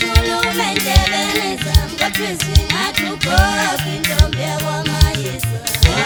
bakhulume endlebeni zami kodwa isingathi ugogo intombi yakwaMayisa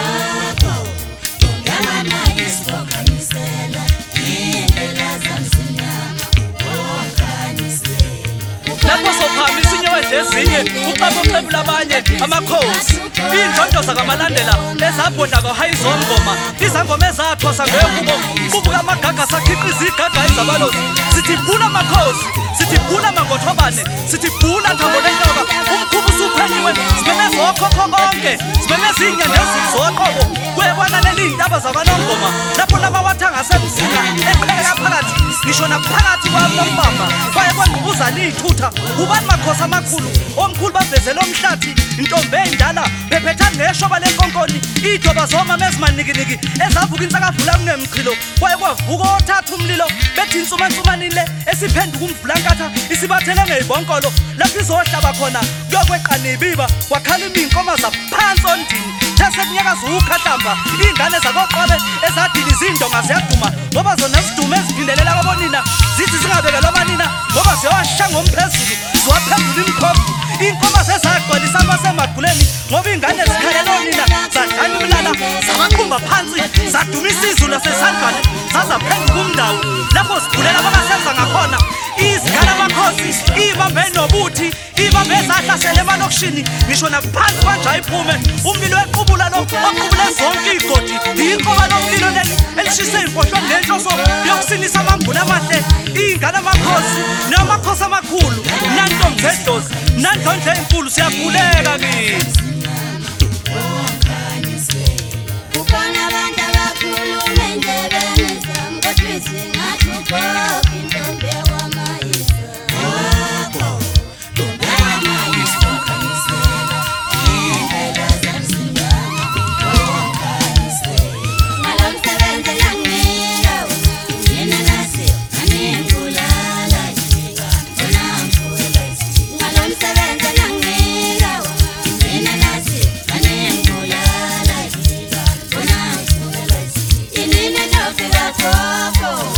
yakwaMayisa ukhanyisela indlela zami zimnyama ukhanyisela lapho sophama isinyewe ezinye uqabuqebula abanye amakhosi indlondlo zakamalandela ezabhodla kwaHayizongoma izangoma ezathosa ngekubo kubuka amagaga sakhiqiza igaga ezabalozi sithi bhula amakhosi sithi bhula mangothobane sithi bhula nthambo lenyoka umkhubu usuphenyiwe sibemeza okhokho konke sibemeza inyanya ezizoqobo kwebonanela iy'ntaba zakwaNongoma lapho labawathanga semzila eqhekeka phakathi ngisho naphakathi kwaMbamba kwaye kwangqubuzana iy'thutha ubani makhosi amakhulu omkhulu bavezela omhlathi intombi ey'ndala bephethani ngeshoba lenkonkoni iy'doba zomama ezimanikiniki ezavuka insakavula kunemchilo kwaye kwavuka othatha umlilo bethi insumansumanile esiphenduka umvulankatha isibathele ngey'bonkolo lapho izohlaba khona kuyokweqana ibiba kwakhala imiy'nkoma zaphansi ondini thesekunyakaza ukhahlamba iy'ngane zakoqwabe ezadini izindonga ziyaduma ngoba zona zidume eziphindelela kwabonina zithi zingabekelwa amanina ngoba ziyawasha ngomphezulu ziwaphendula imkhomvu iy'nkomo zezagcwalisa amasemaguleni ngoba iy'ngane zikhalela onina zadlala umlala zabaqhumba phansi zaduma isizulu nasesandlwane zazaphenduka umndawo lapho zigulela abangasenza ngakhona izikhala amakhosi ibambe nobuthi ibambe ezahlasela emalokishini ngisho naphansi kwanja iphume umlilo wequbula lo oqubule zonke iy'godi yinkoba lomlilo leli elishise iy'mpohlweni nenhloso yokusinisa amambule amahle iy'ngane amakhosi namakhosi amakhulu nantombi zedlozi nandlondla ey'nkulu siyakhuleka kithi kukhona abantu abakhuluma endlebeni zami kodwa isingathi ugogo intombi yakwaMayisa Go.